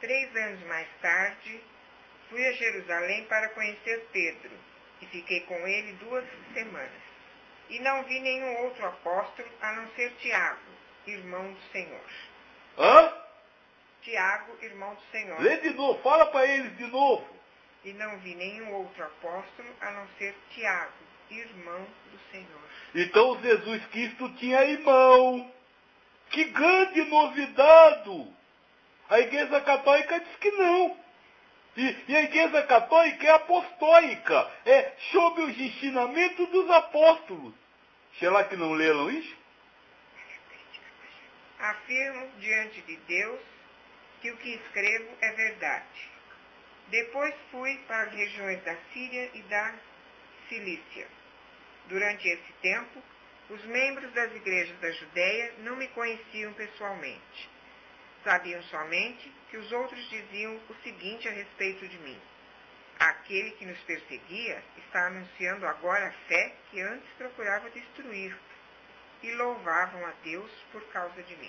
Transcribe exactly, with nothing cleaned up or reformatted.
Três anos mais tarde, fui a Jerusalém para conhecer Pedro, e fiquei com ele duas semanas. E não vi nenhum outro apóstolo a não ser Tiago, irmão do Senhor. Hã? Tiago, irmão do Senhor. Lê de novo, fala para eles de novo. E não vi nenhum outro apóstolo a não ser Tiago, irmão do Senhor. Então Jesus Cristo tinha irmão. Que grande novidade! A Igreja Católica diz que não. E, e a Igreja Católica é apostólica. É sobre os ensinamentos dos apóstolos. Será que não leram isso? Afirmo diante de Deus que o que escrevo é verdade. Depois fui para as regiões da Síria e da Cilícia. Durante esse tempo, os membros das igrejas da Judéia não me conheciam pessoalmente. Sabiam somente que os outros diziam o seguinte a respeito de mim: aquele que nos perseguia está anunciando agora a fé que antes procurava destruir, e louvavam a Deus por causa de mim.